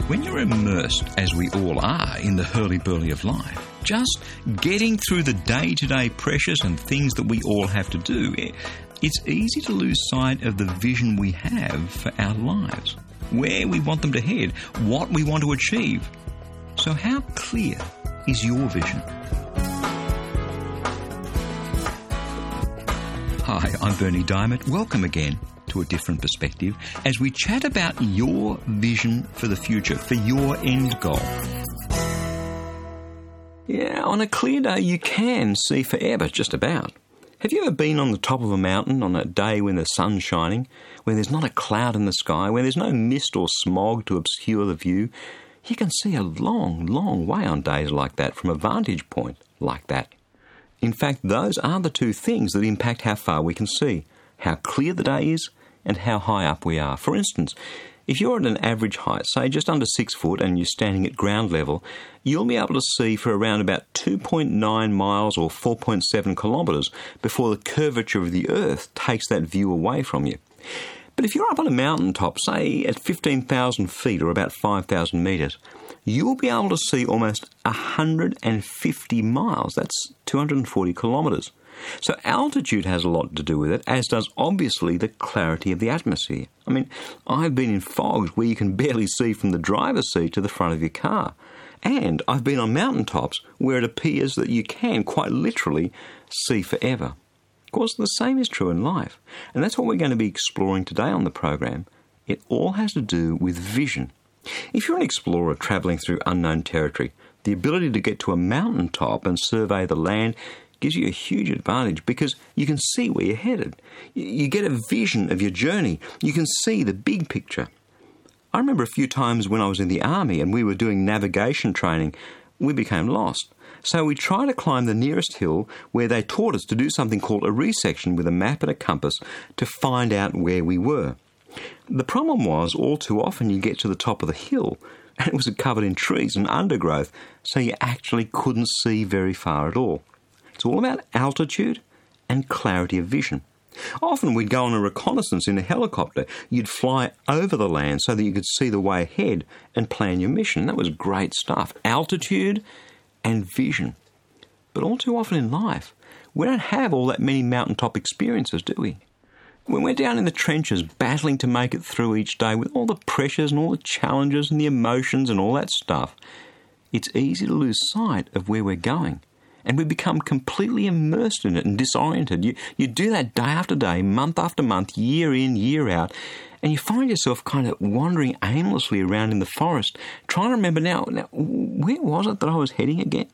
When you're immersed, as we all are, in the hurly-burly of life, just getting through the day-to-day pressures and things that we all have to do, it's easy to lose sight of the vision we have for our lives, where we want them to head, what we want to achieve. So how clear is your vision? Hi, I'm Berni Dymet. Welcome again to A Different Perspective as we chat about your vision for the future, for your end goal. Yeah, on a clear day you can see forever, just about. Have you ever been on the top of a mountain on a day when the sun's shining, when there's not a cloud in the sky, when there's no mist or smog to obscure the view? You can see a long, long way on days like that from a vantage point like that. In fact, those are the two things that impact how far we can see, how clear the day is and how high up we are. For instance, if you're at an average height, say just under 6 foot, and you're standing at ground level, you'll be able to see for around about 2.9 miles or 4.7 kilometres before the curvature of the Earth takes that view away from you. But if you're up on a mountaintop, say at 15,000 feet or about 5,000 metres, you'll be able to see almost 150 miles. That's 240 kilometres. So altitude has a lot to do with it, as does obviously the clarity of the atmosphere. I mean, I've been in fogs where you can barely see from the driver's seat to the front of your car. And I've been on mountaintops where it appears that you can quite literally see forever. Of course, the same is true in life. And that's what we're going to be exploring today on the program. It all has to do with vision. If you're an explorer travelling through unknown territory, the ability to get to a mountaintop and survey the land gives you a huge advantage because you can see where you're headed. You get a vision of your journey. You can see the big picture. I remember a few times when I was in the army and we were doing navigation training, we became lost. So we tried to climb the nearest hill where they taught us to do something called a resection with a map and a compass to find out where we were. The problem was, all too often you get to the top of the hill and it was covered in trees and undergrowth, so you actually couldn't see very far at all. It's all about altitude and clarity of vision. Often we'd go on a reconnaissance in a helicopter. You'd fly over the land so that you could see the way ahead and plan your mission. That was great stuff. Altitude and vision. But all too often in life, we don't have all that many mountaintop experiences, do we? When we're down in the trenches battling to make it through each day with all the pressures and all the challenges and the emotions and all that stuff, it's easy to lose sight of where we're going. And we become completely immersed in it and disoriented. You do that day after day, month after month, year in, year out, and you find yourself kind of wandering aimlessly around in the forest, trying to remember now, where was it that I was heading again?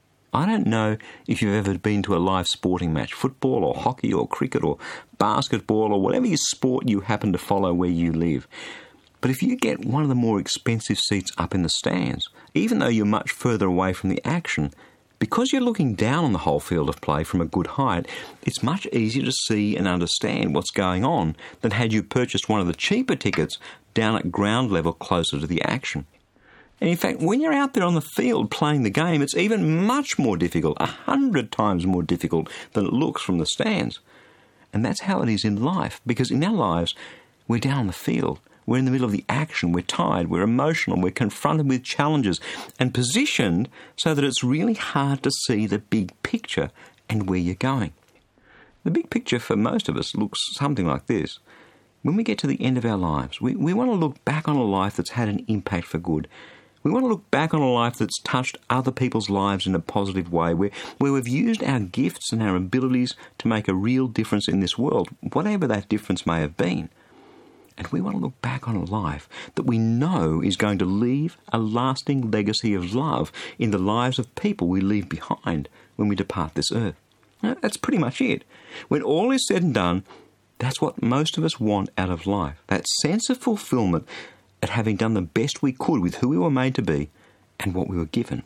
I don't know if you've ever been to a live sporting match, football or hockey or cricket or basketball or whatever your sport you happen to follow where you live. But if you get one of the more expensive seats up in the stands, even though you're much further away from the action, because you're looking down on the whole field of play from a good height, it's much easier to see and understand what's going on than had you purchased one of the cheaper tickets down at ground level closer to the action. And in fact, when you're out there on the field playing the game, it's even much more difficult, 100 times more difficult than it looks from the stands. And that's how it is in life, because in our lives, we're down on the field. We're in the middle of the action, we're tired, we're emotional, we're confronted with challenges and positioned so that it's really hard to see the big picture and where you're going. The big picture for most of us looks something like this. When we get to the end of our lives, we want to look back on a life that's had an impact for good. We want to look back on a life that's touched other people's lives in a positive way, where we've used our gifts and our abilities to make a real difference in this world, whatever that difference may have been. And we want to look back on a life that we know is going to leave a lasting legacy of love in the lives of people we leave behind when we depart this earth. Now, that's pretty much it. When all is said and done, that's what most of us want out of life, that sense of fulfillment at having done the best we could with who we were made to be and what we were given.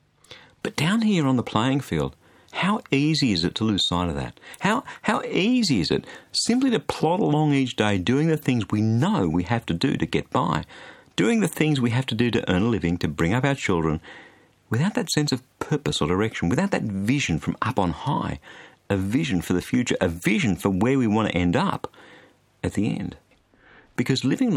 But down here on the playing field, how easy is it to lose sight of that? How easy is it simply to plod along each day doing the things we know we have to do to get by, doing the things we have to do to earn a living, to bring up our children, without that sense of purpose or direction, without that vision from up on high, a vision for the future, a vision for where we want to end up at the end. Because living life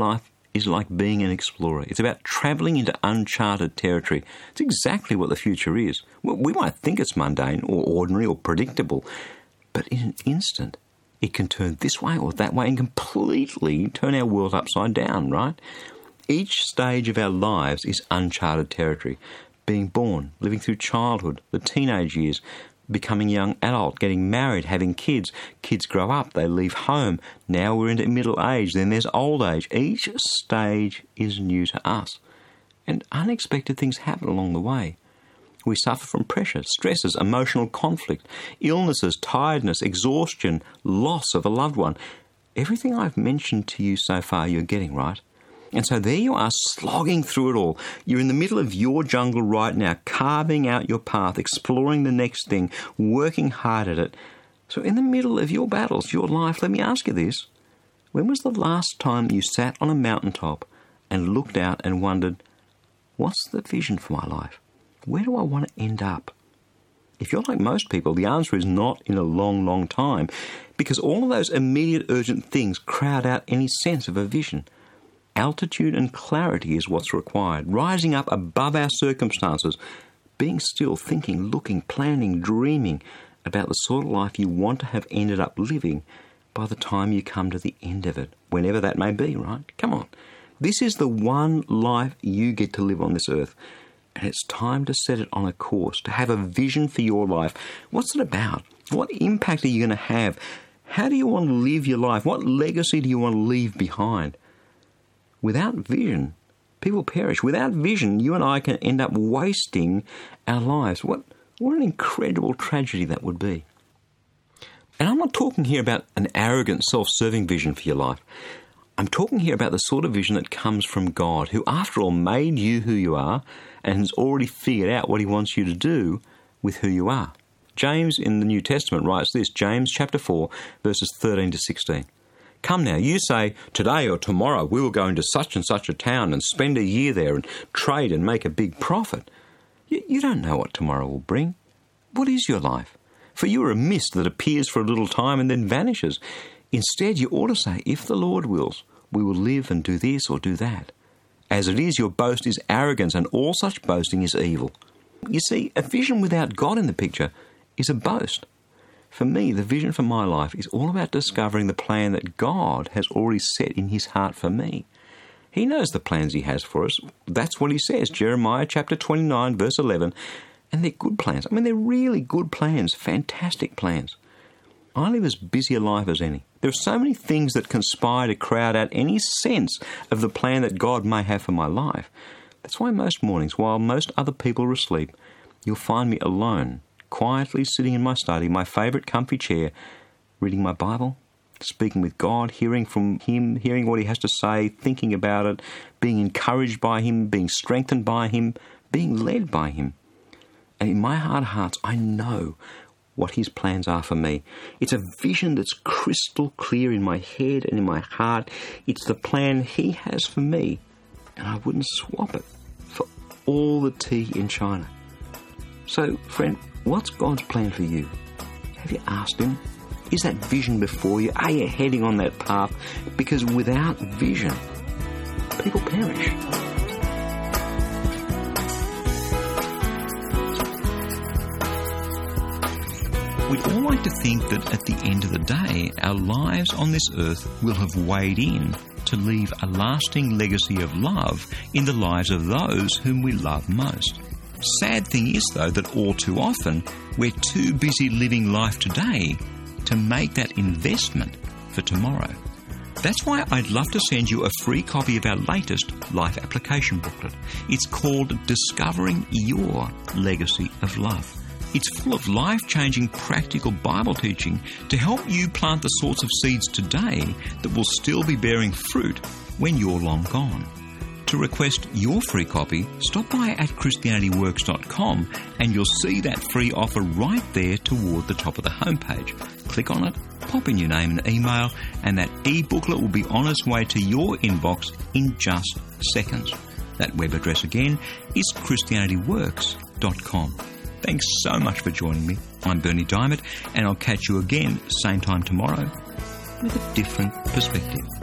is like being an explorer. It's about travelling into uncharted territory. It's exactly what the future is. We might think it's mundane or ordinary or predictable, but in an instant, it can turn this way or that way and completely turn our world upside down, right? Each stage of our lives is uncharted territory. Being born, living through childhood, the teenage years, becoming young adult, getting married, having kids. Kids grow up, they leave home. Now we're into middle age, then there's old age. Each stage is new to us. And unexpected things happen along the way. We suffer from pressure, stresses, emotional conflict, illnesses, tiredness, exhaustion, loss of a loved one. Everything I've mentioned to you so far you're getting, right? And so there you are, slogging through it all. You're in the middle of your jungle right now, carving out your path, exploring the next thing, working hard at it. So in the middle of your battles, your life, let me ask you this. When was the last time you sat on a mountaintop and looked out and wondered, what's the vision for my life? Where do I want to end up? If you're like most people, the answer is not in a long, long time, because all of those immediate urgent things crowd out any sense of a vision. Altitude and clarity is what's required. Rising up above our circumstances, being still, thinking, looking, planning, dreaming about the sort of life you want to have ended up living by the time you come to the end of it, whenever that may be, right? Come on. This is the one life you get to live on this earth, and it's time to set it on a course, to have a vision for your life. What's it about? What impact are you going to have? How do you want to live your life? What legacy do you want to leave behind? Without vision, people perish. Without vision, you and I can end up wasting our lives. What an incredible tragedy that would be. And I'm not talking here about an arrogant, self-serving vision for your life. I'm talking here about the sort of vision that comes from God, who after all made you who you are and has already figured out what he wants you to do with who you are. James in the New Testament writes this, James chapter 4, verses 13 to 16. Come now, you say, today or tomorrow we will go into such and such a town and spend a year there and trade and make a big profit. You don't know what tomorrow will bring. What is your life? For you are a mist that appears for a little time and then vanishes. Instead, you ought to say, if the Lord wills, we will live and do this or do that. As it is, your boast is arrogance, and all such boasting is evil. You see, a vision without God in the picture is a boast. For me, the vision for my life is all about discovering the plan that God has already set in his heart for me. He knows the plans he has for us. That's what he says, Jeremiah chapter 29, verse 11. And they're good plans. I mean, they're really good plans, fantastic plans. I live as busy a life as any. There are so many things that conspire to crowd out any sense of the plan that God may have for my life. That's why most mornings, while most other people are asleep, you'll find me alone, quietly sitting in my study, my favourite comfy chair, reading my Bible, speaking with God, hearing from him, hearing what he has to say, thinking about it, being encouraged by him, being strengthened by him, being led by him. And in my heart of hearts, I know what his plans are for me. It's a vision that's crystal clear in my head and in my heart. It's the plan he has for me, and I wouldn't swap it for all the tea in China. So, friend, what's God's plan for you? Have you asked him? Is that vision before you? Are you heading on that path? Because without vision, people perish. We'd all like to think that at the end of the day, our lives on this earth will have weighed in to leave a lasting legacy of love in the lives of those whom we love most. Sad thing is, though, that all too often we're too busy living life today to make that investment for tomorrow. That's why I'd love to send you a free copy of our latest life application booklet. It's called Discovering Your Legacy of Love. It's full of life-changing practical Bible teaching to help you plant the sorts of seeds today that will still be bearing fruit when you're long gone. To request your free copy, stop by at ChristianityWorks.com and you'll see that free offer right there toward the top of the homepage. Click on it, pop in your name and email, and that e-booklet will be on its way to your inbox in just seconds. That web address again is ChristianityWorks.com. Thanks so much for joining me. I'm Berni Dymet, and I'll catch you again same time tomorrow with a different perspective.